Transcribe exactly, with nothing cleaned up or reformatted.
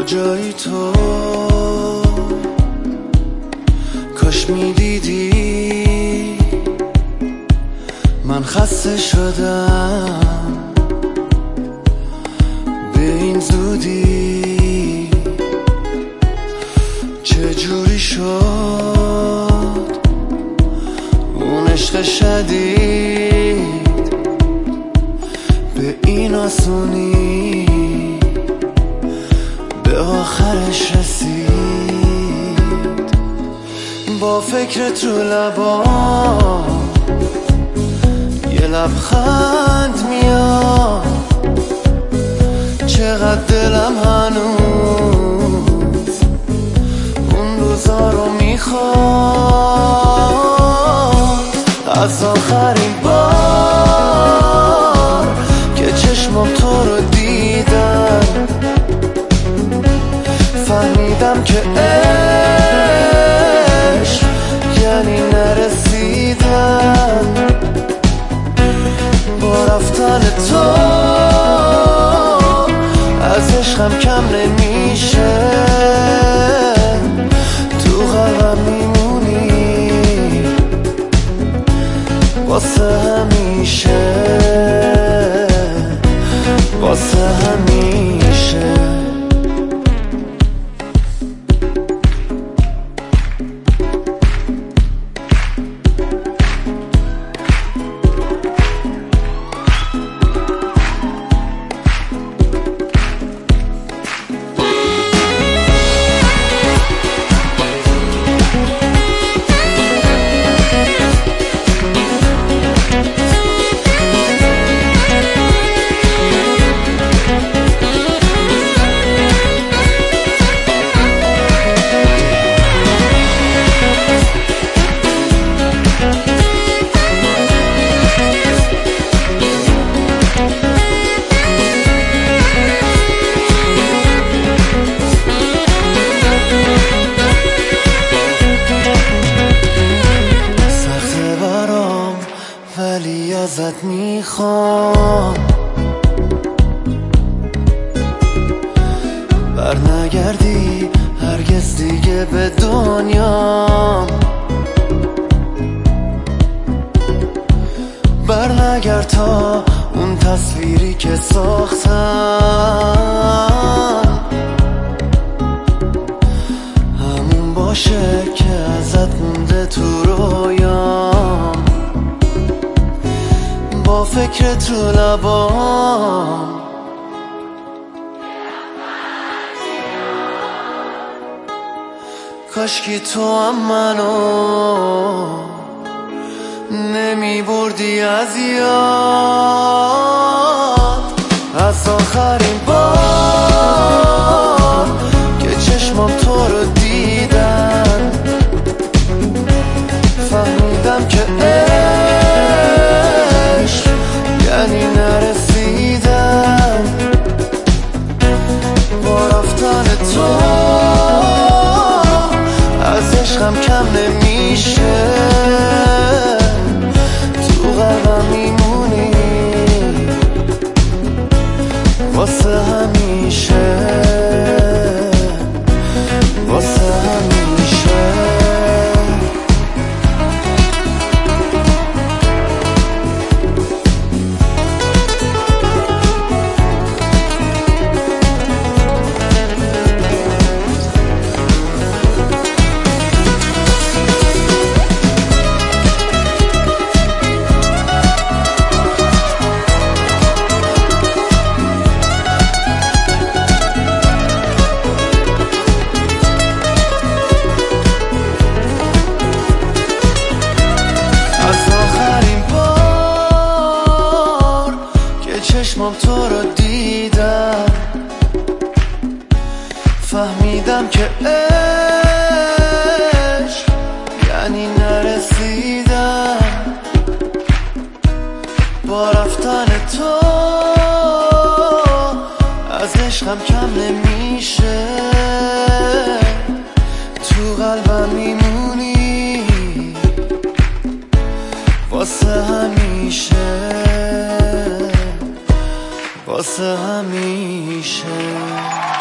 جای تو کاش میدیدی من خسته شدم به این زودی. چجوری شد اون عشق شدید به این آسونی به آخرش رسید؟ با فکرت رو لبام یه لبخند میاد، چقدر دلم هنوز اون روزا رو میخواد. از آخرین بار که چشمم تو رو دیدم فهمیدم که عشق یعنی نرسیدم. با رفتن تو از عشقم کم نمیشه، تو قلبم میمونی واسه همیشه، واسه همیشه. ولی ازت میخوام بر نگردی هرگز دیگه به دنیا، بر نگرد تا اون تصویری که ساختم همون باشه که ازت مونده تو رویام. با فکرت رو لبام کاشکی تو هم منو نمی بردی از یاد. از آخرین بار که چشمم تو رو دیدم فهمیدم که یعنی نرسیدم. با رفتن تو از عشقم کم نمیشه، تو قلبم میمونی واسه همیشه، واسه همیشه. چشمم تو رو دیدم فهمیدم که عشق یعنی نرسیدم. با رفتن تو از عشقم کم نمیشه، تو قلبم میمونی واسه همیشه، واسه همیشه.